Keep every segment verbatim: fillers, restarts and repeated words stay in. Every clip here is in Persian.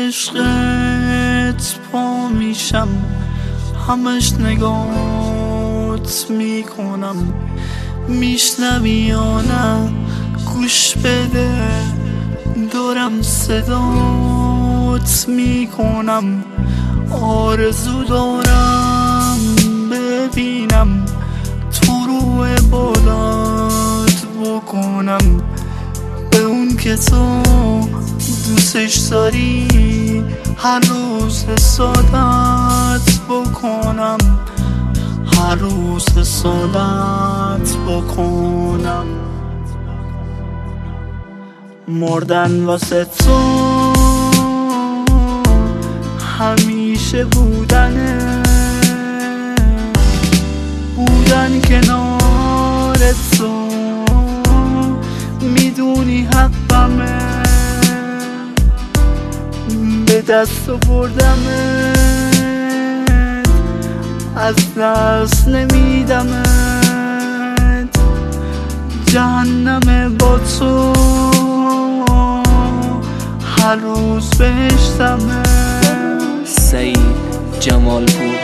عشقت پا میشم، همش نگات میکنم. میشنوی یا نه گوش بده، دارم صدات میکنم. آرزو دارم ببینم تو رو عبادت بکنم، به اون که تو دوستش داری هر روز حسادت بکنم، هر روز حسادت بکنم. مردن واسه تو همیشه بودنه، بودن کنار تو میدونی حقمه، به دست بردمت از دست نمیدمت. جهنم با تو هر روز بهشتمه. سعید جمالپور.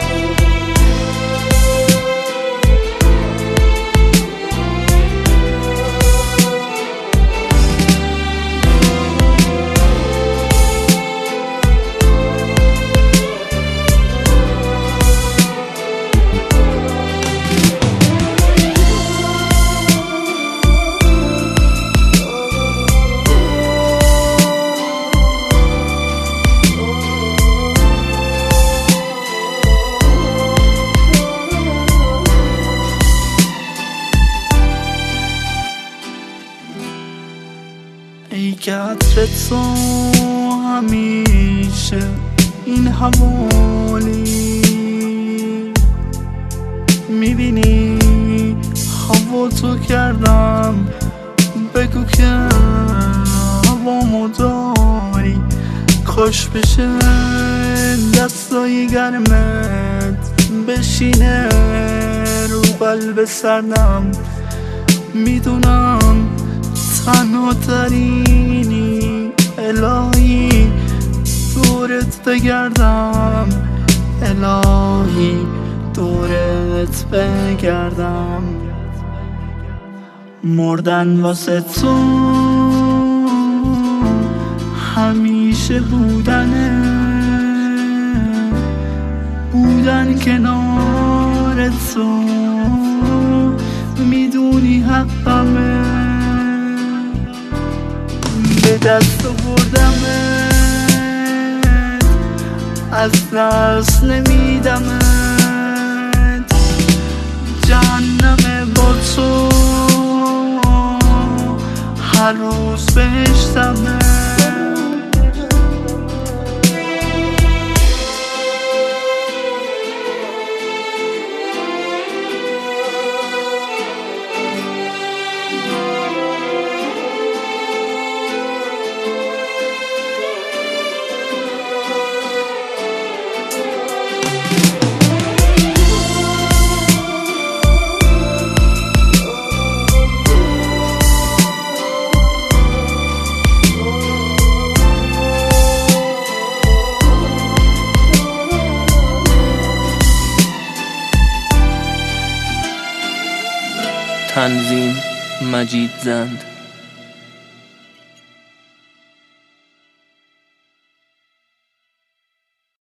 ای که عطر تو همیشه این حوالی، میبینی هوا تو کردم، بگو که هوامو داری. کاش بشه دستای گرمت بشینه رو قلب سردم. میدونم تنها ترینی الهی، دورت بگردم الهی، دورت بگردم. مردن واسه تو همیشه بودنه، بودن کنار تو میدونی حقمه، به دست بردمت از دست نمیدمت. جهنم با تو هر روز بهشتمه. تنظیم مجید زند.